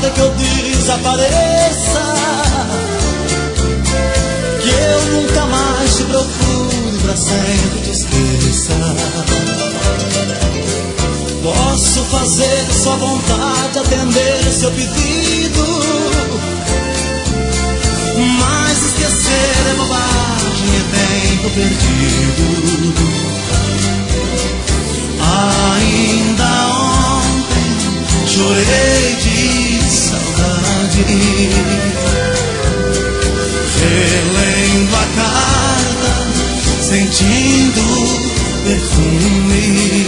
basta que eu desapareça, que eu nunca mais te procure, pra sempre te esqueça. Posso fazer sua vontade, atender seu pedido, mas esquecer é bobagem, é tempo perdido. Ainda ontem chorei de saudade, relendo a carta, sentindo perfume.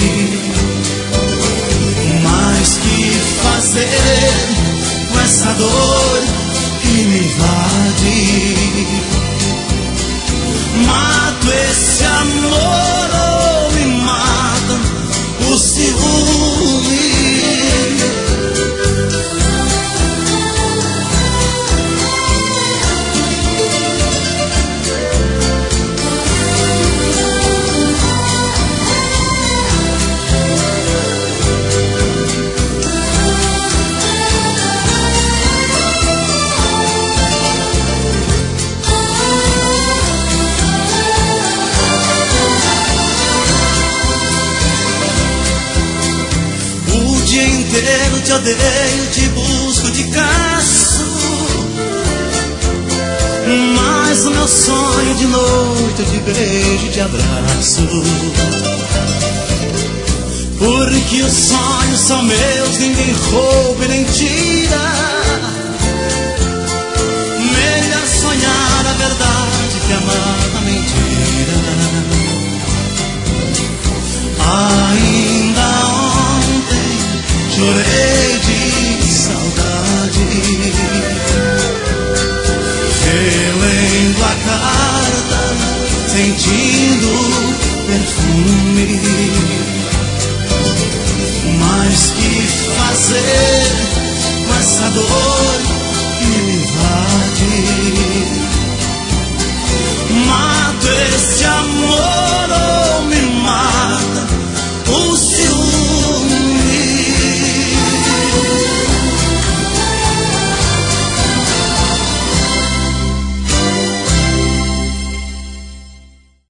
Mas que fazer com essa dor que me invade? Mato esse amor ou me mata o ciúme? Eu te odeio, te busco, te caço, mas o meu sonho de noite eu te beijo e te abraço. Porque os sonhos são meus, ninguém rouba e nem tira. Melhor sonhar a verdade que amar a mentira. Ainda ontem chorei de saudade, relendo a carta, sentindo perfume. Mas que fazer com essa dor